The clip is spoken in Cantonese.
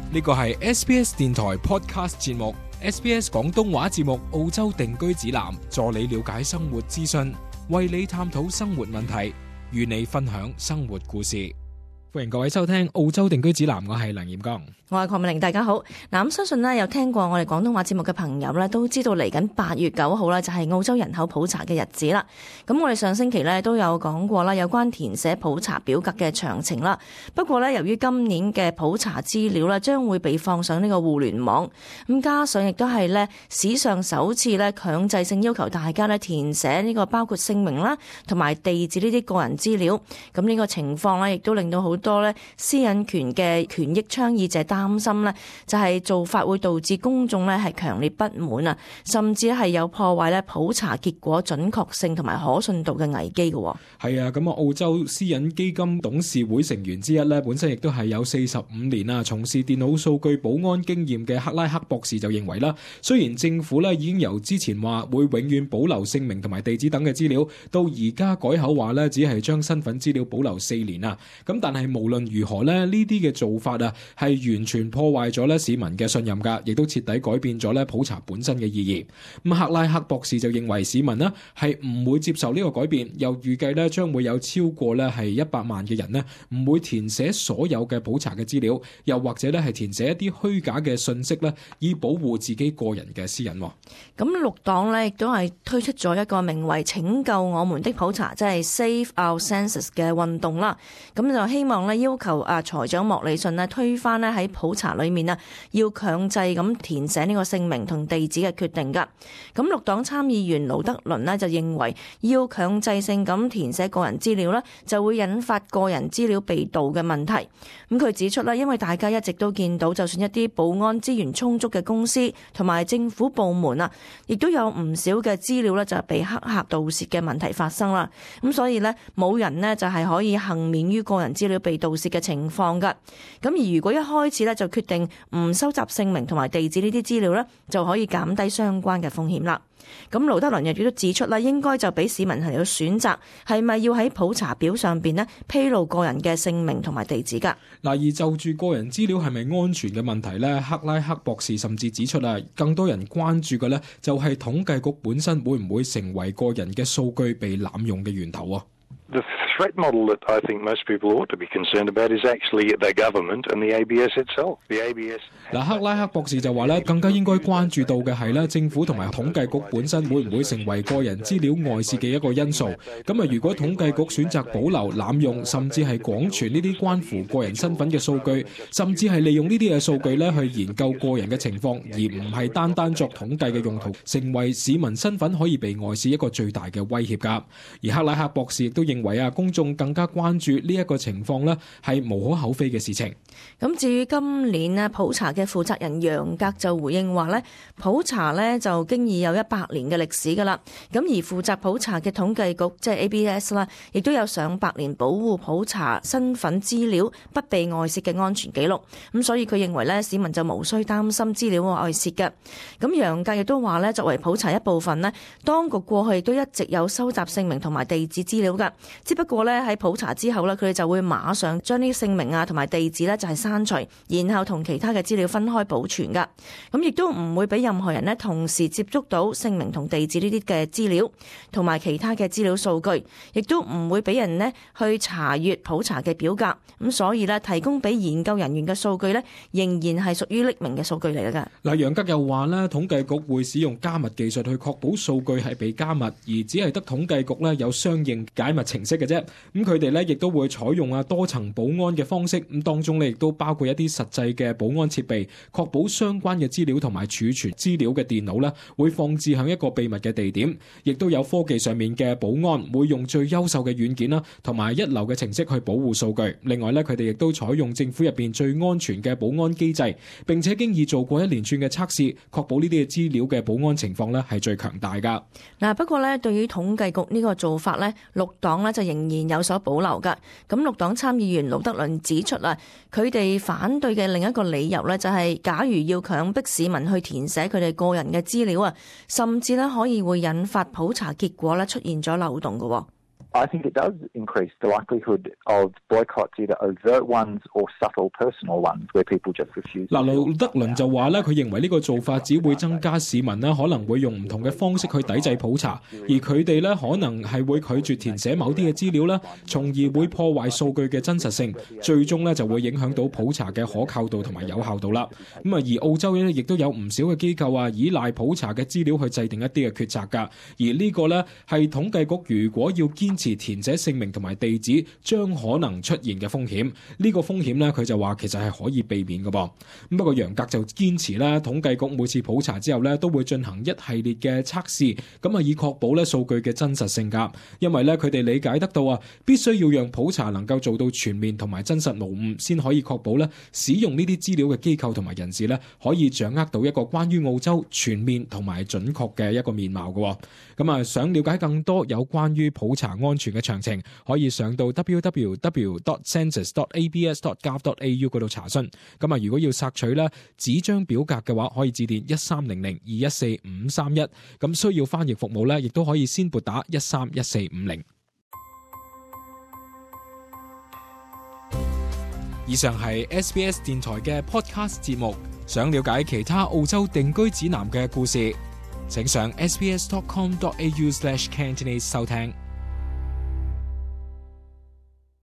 呢個係 SBS 電台 Podcast 節目 SBS 廣東話節目澳洲定居指南，助你了解生活資訊，為你探討生活問題，與你分享生活故事。歡迎各位收聽澳洲定居指南，我係梁彥剛， 我係鄺美玲，大家好。咁相信有聽過我哋廣東話節目嘅朋友都知道嚟緊8月9號就係澳洲人口普查嘅日子啦。咁我哋上星期都有講過啦，有關填寫普查表格嘅詳情啦。不過由於今年嘅普查資料將會被放上呢個互聯網，咁加上亦都係史上首次強制性要求大家填寫呢個包括姓名啦同埋地址呢啲個人資料。咁呢個情況亦都令到好多私隱權嘅權益倡議者擔心就係做法會導致公眾係強烈不滿啊，甚至係有破壞普查結果準確性同埋可信度嘅危機嘅。 係啊，咁澳洲私隱基金董事會成員之一本身亦都係有45年從事電腦數據保安經驗嘅克拉克博士就認為啦，雖然政府已經由之前話會永遠保留姓名同埋地址等嘅資料，到而家改口話只係將身份資料保留4年啊，咁但係無論如何呢啲嘅做法係完全破壞咗市民嘅信任㗎，亦都徹底改變咗普查本身嘅意義。咁克拉克博士就認為市民係唔會接受呢個改變，又預計將會有超過係100萬嘅人唔會填寫所有嘅普查嘅資料，又或者係填寫一啲虛假嘅信息以保護自己個人嘅私隱。 咁綠黨亦都係推出咗一個名為拯救我們的普查，即係 Save Our Census 嘅運動啦。咁就希望要求財長莫里遜推翻喺普查裏面要強制咁填寫呢個姓名同地址嘅決定噶。咁綠黨參議員盧德倫就認為要強制性咁填寫個人資料就會引發個人資料被盜嘅問題。咁佢指出因為大家一直都見到，就算一啲保安資源充足嘅公司同埋政府部門亦都有唔少嘅資料就係被黑客盜竊嘅問題發生啦。咁所以冇人就係可以幸免於個人資料被盜竊嘅情況噶。咁而如果一開始就決定唔收集姓名同埋地址呢啲資料就可以減低相關嘅風險啦。咁盧德倫亦都指出應該就俾市民係有選擇，係咪要喺普查表上邊披露個人嘅姓名同埋地址噶。 嗱，而就住個人資料係咪安全嘅問題克拉克博士甚至指出更多人關注嘅就係統計局本身會唔會成為個人嘅數據被濫用嘅源頭。 The threat model that I think most people ought to be concerned about is actually the government and the ABS itself. The ABS 克拉克博士就話更加應該關注到嘅係政府同埋統計局本身會唔會成為個人資料外泄嘅一個因素。咁如果統計局選擇保留、濫用甚至係廣傳呢啲關乎個人身份嘅數據，甚至係利用呢啲嘅數據去研究個人嘅情況，而唔係單單作統計嘅用途，成為市民身份可以被外泄一個最大嘅威脅㗎。而克拉克博士亦都認為公眾更加關注呢一個情況係無可厚非嘅事情。 咁至於今年普查嘅負責人楊格就回應話普查就經已有100年嘅歷史噶啦。咁而負責普查嘅統計局即係 ABS 啦，亦都有上百年保護普查身份資料不被外泄嘅安全記錄。咁所以佢認為市民就無需擔心資料外泄嘅。咁楊格亦都話作為普查一部分當局過去亦都一直有收集姓名同埋地址資料噶。只不過喺普查之後佢哋就會馬上將啲姓名同埋地址就係刪除，然後同其他嘅資料分開保存噶。咁亦都唔會俾任何人同時接觸到姓名同地址呢啲嘅資料，同埋其他嘅資料數據，亦都唔會俾人去查閱普查嘅表格。咁所以提供俾研究人員嘅數據仍然係屬於匿名嘅數據嚟㗎。 嗱，楊吉又話統計局會使用加密技術去確保數據係被加密，而只係得統計局有相應解密程式嘅啫。咁佢哋亦都會採用多層保安嘅方式，咁當中亦都包括一啲實際嘅保安設備，確保相關嘅資料同埋儲存資料嘅電腦會放置喺一個秘密嘅地點，亦都有科技上面嘅保安，會用最優秀嘅軟件同埋一流嘅程式去保護數據。另外佢哋亦都採用政府入邊最安全嘅保安機制，並且經已做過一連串嘅測試，確保呢啲嘅資料嘅保安情況係最強大噶。 嗱，不過對於統計局呢個做法綠黨就仍然有所保留噶。咁綠黨參議員盧德倫指出佢哋反對嘅另一個理由就係假如要強迫市民去填寫佢哋個人嘅資料甚至可以會引發普查結果出現咗漏洞噶。 I think it does increase the likelihood of boycotts, either overt ones or subtle personal ones, where people just refuse. 嗱，盧德倫就話咧，佢認為呢個做法只會增加市民咧可能會用唔同嘅方式去抵制普查，而佢哋咧可能係會拒絕填寫某啲嘅資料啦，從而會破壞數據嘅真實性，最終咧就會影響到普查嘅可靠度同埋有效度啦。咁啊，而澳洲咧亦都有唔少嘅機構啊，依賴普查嘅資料去制定一啲嘅決策㗎。而呢個咧係統計局如果要堅持填寫姓名同埋地址，將可能出現嘅風險。呢個風險咧，佢就話其實係可以避免嘅噃。咁不過楊格就堅持咧，統計局每次普查之後咧，都會進行一系列嘅測試，咁啊以確保咧數據嘅真實性㗎。因為咧佢哋理解得到啊，必須要讓普查能夠做到全面同埋真實無誤，先可以確保咧使用呢啲資料嘅機構同埋人士咧，可以掌握到一個關於澳洲全面同埋準確嘅一個面貌嘅。咁啊，想了解更多有關於普查安全嘅詳情，可以上到 www.census.abs.gov.au 嗰度查詢。咁啊，如果要索取咧紙張表格嘅話，可以致電1300214531。咁需要翻譯服務咧，亦都可以先撥打131450。以上係 SBS 電台嘅 podcast 節目。想了解其他澳洲定居指南嘅故事，請上 sbs.com.au/Cantonese 收聽。